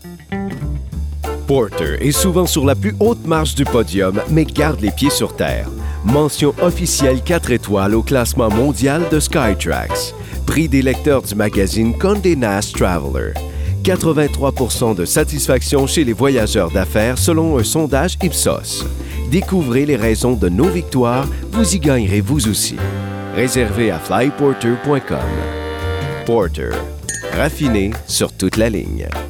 Porter est souvent sur la plus haute marche du podium, mais garde les pieds sur terre. Mention officielle 4 étoiles au classement mondial de Skytrax. Prix des lecteurs du magazine Condé Nast Traveler. 83% de satisfaction chez les voyageurs d'affaires selon un sondage Ipsos. Découvrez les raisons de nos victoires, vous y gagnerez vous aussi. Réservé à flyporter.com. Porter, raffiné sur toute la ligne.